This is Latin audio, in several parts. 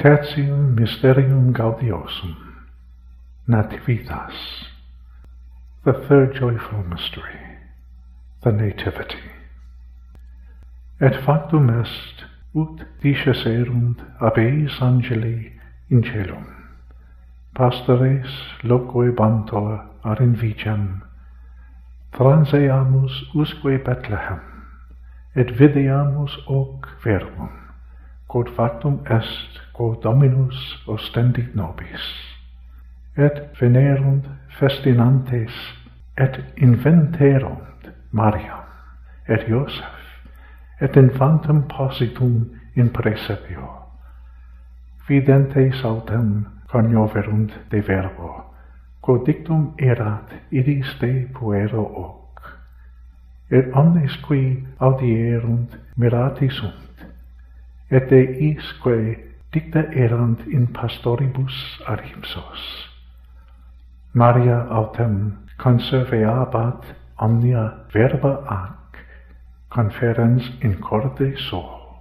Tertium Mysterium Gaudiosum, Nativitas. The third joyful mystery, the Nativity. Et factum est, ut disceserunt ab eis angeli in celum, pastores loquebantur ad invicem, transeamus usque Bethlehem, et videamus hoc verbum, quod factum est, quod Dominus ostendit nobis, et venerunt festinantes, et inventerunt Mariam, et Iosef, et infantem positum in praesepio. Videntes autem conioverunt de verbo, quod dictum erat idis de puero hoc. Et omnes qui audierunt mirati sunt, et de isque dicta erant in pastoribus ad ipsos. Maria autem conserveabat omnia verba ac conferens in corde suo.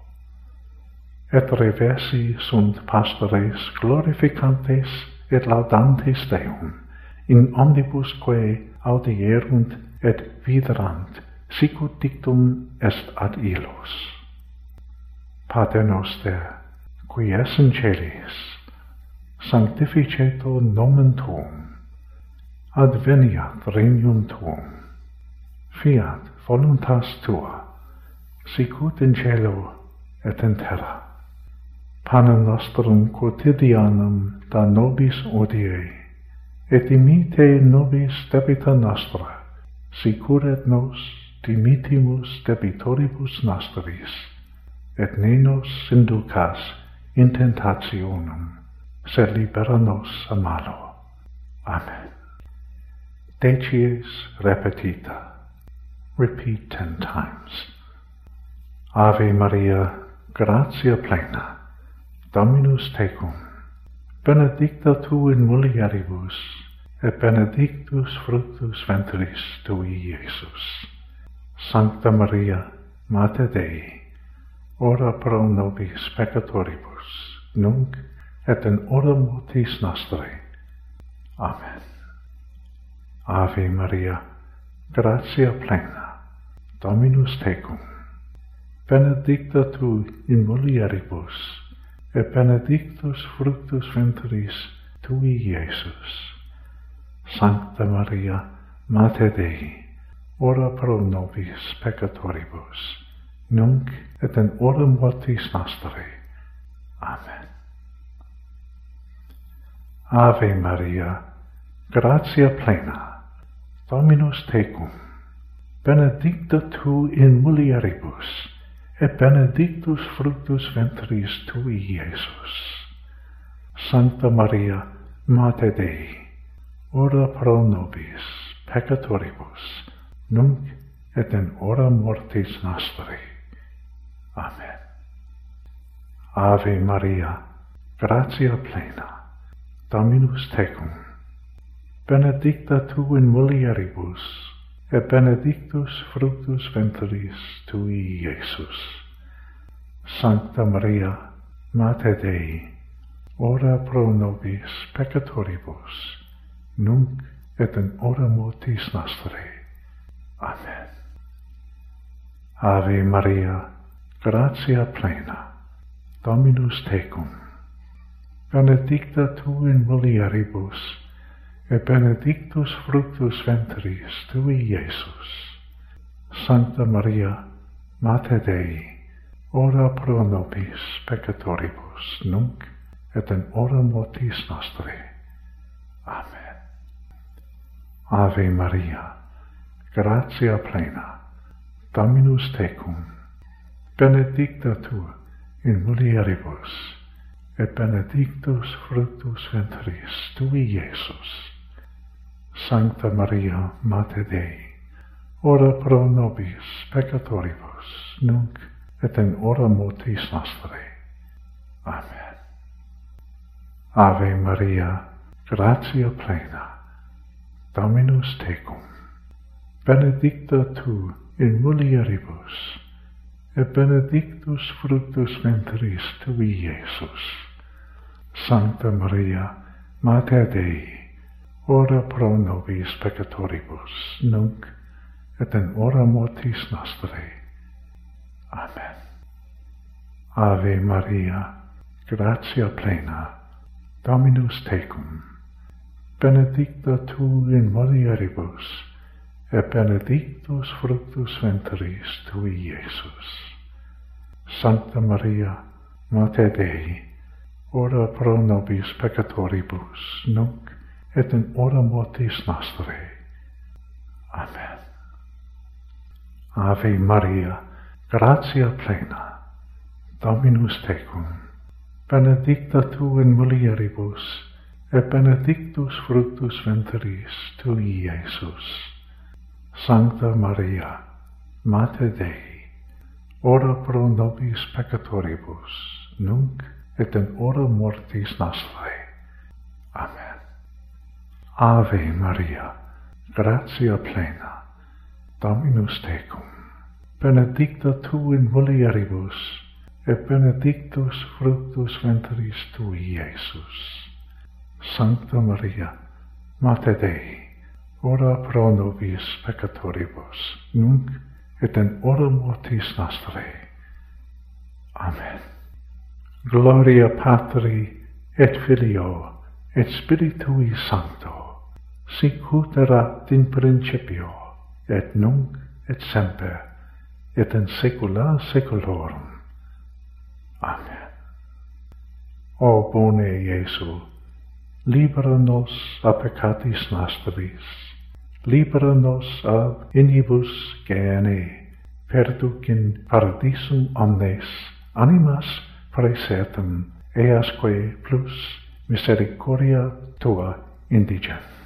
Et reversi sunt pastores glorificantes et laudantes Deum, in omnibus quae audierunt et viderant, sicut dictum est ad illos. Pater noster, qui es in celis, sanctificetur nomen tuum, adveniat regnum tuum, fiat voluntas tua, sicut in cielo et in terra. Panem nostrum quotidianum da nobis odie, et dimite nobis debita nostra, sicur et nos dimitimus debitoribus nostris, et ne nos inducas in tentationem, sed libera nos a malo. Amen. Decies repetita. Repeat 10 times. Ave Maria, gratia plena, Dominus tecum, benedicta tu in mulieribus, et benedictus fructus ventris tui, Iesus. Sancta Maria, Mater Dei, ora pro nobis peccatoribus, nunc et in hora mortis nostrae. Amen. Ave Maria, gratia plena, Dominus tecum, benedicta tu in mulieribus, et benedictus fructus ventris tui, Iesus. Sancta Maria, Mater Dei, ora pro nobis peccatoribus, nunc et in hora mortis nostrae. Amen. Ave Maria, gratia plena, Dominus tecum, benedicta tu in mulieribus, et benedictus fructus ventris tui, Iesus. Sancta Maria, Mater Dei, ora pro nobis peccatoribus, nunc et in hora mortis nostrae. Amen. Ave Maria, gratia plena, Dominus tecum, benedicta tu in mulieribus, et benedictus fructus ventris tui, Iesus. Sancta Maria, Mater Dei, ora pro nobis peccatoribus, nunc et in hora mortis nostrae. Amen. Ave Maria, gratia plena, Dominus tecum, benedicta tu in mulieribus, et benedictus fructus ventris tui, Iesus. Sancta Maria, Mater Dei, ora pro nobis peccatoribus, nunc et in hora mortis nostrae. Amen. Ave Maria, gratia plena, Dominus tecum, benedicta tu in mulieribus, et benedictus fructus ventris tui, Iesus. Sancta Maria, Mater Dei, ora pro nobis peccatoribus, nunc et in hora mortis nostrae. Amen. Ave Maria, gratia plena, Dominus tecum, benedicta tu in mulieribus, et benedictus fructus ventris tui, Iesus. Sancta Maria, Mater Dei, ora pro nobis peccatoribus, nunc et in hora mortis nostrae. Amen. Ave Maria, gratia plena, Dominus tecum, benedicta tu in mulieribus, et benedictus fructus ventris tui, Iesus. Sancta Maria, Mater Dei, ora pro nobis peccatoribus, nunc et in hora mortis nostrae. Amen. Ave Maria, gratia plena, Dominus tecum, benedicta tu in mulieribus, et benedictus fructus ventris tui, Iesus. Sancta Maria, Mater Dei, ora pro nobis peccatoribus, nunc et in hora mortis nostrae. Amen. Ave Maria, gratia plena, Dominus tecum, benedicta tu in mulieribus, et benedictus fructus ventris tui, Iesus. Sancta Maria, Mater Dei, ora pro nobis peccatoribus, nunc et in hora mortis nostrae. Amen. Gloria Patri et Filio et Spiritui Sancto, sic ut erat in principio, et nunc et semper, et in saecula saeculorum. Amen. O bone Iesu, libera nos a peccatis nostris, libera nos ab inibus Gehennae, perduc in paradisum omnes animas praesertum, easque plus misericordia tua indigent.